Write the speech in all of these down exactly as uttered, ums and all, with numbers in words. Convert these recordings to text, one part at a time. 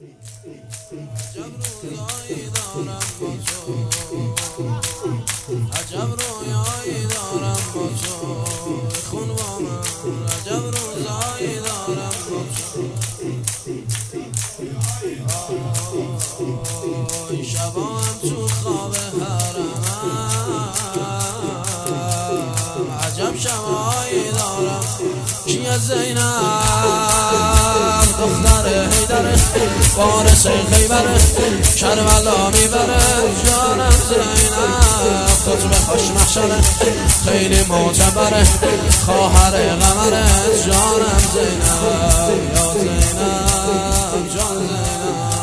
روزایی دارم با تو، عجب رویایی دارم با تو، خون با من عجب روزایی دارم با تو. آی شبا هم تو خواب حرمم عجب شبایی دارم. کیه زینب دختر حیدره وارث خیبره کربلا میبره جانم زینب خطبه خوش محشره خیلی معتبره خواهر قمره جانم زینب یا زینب جان زینب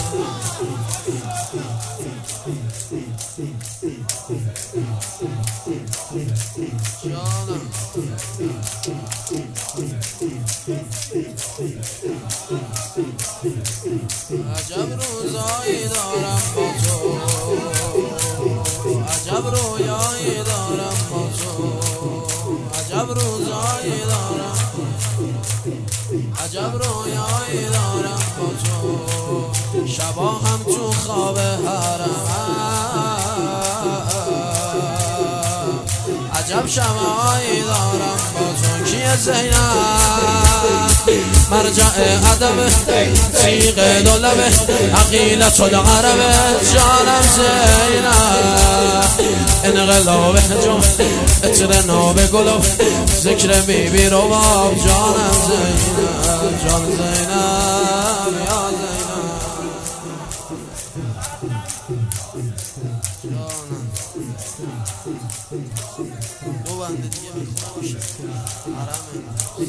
جانم عجب روزایی دارم با تو، عجب رویایی دارم با تو، عجب روزایی دارم، عجب رویایی دارم با تو. شبا هم تو خواب حرمم عجب شبایی دارم با تو. کیه زینب مرجع ادب تیغ دولبه عقیلت العربه جانم زینب انقلاب جان اتر ناب گلوب ذکر بی بی رو باب جانم زینب جان زینب یا زینب جانم دو بنده دیگه میخواه باشه حرمه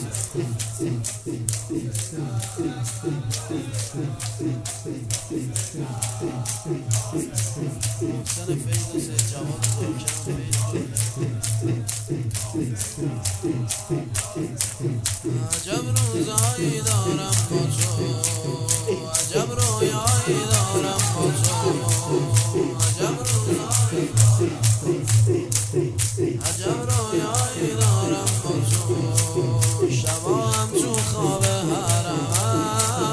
محسن فیض و سید جواد زوکم عجب روزایی دارم با تو، عجب رویایی دارم با تو، عجب روزایی عجب رویایی دارم با تو. شبا هم تو خواب حرمم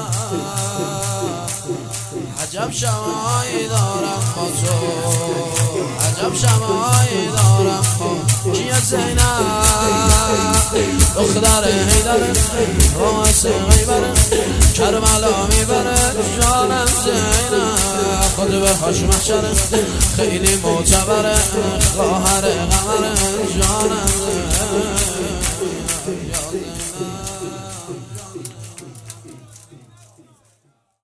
عجب شبایی دارم با تو، عجب شبایی دارم با کیه زینب دختر حیدره وارث خیبره کربلا میبره جانم زینب خطبه خوش محشره خیلی معتبره خواهر قمره جانم زینب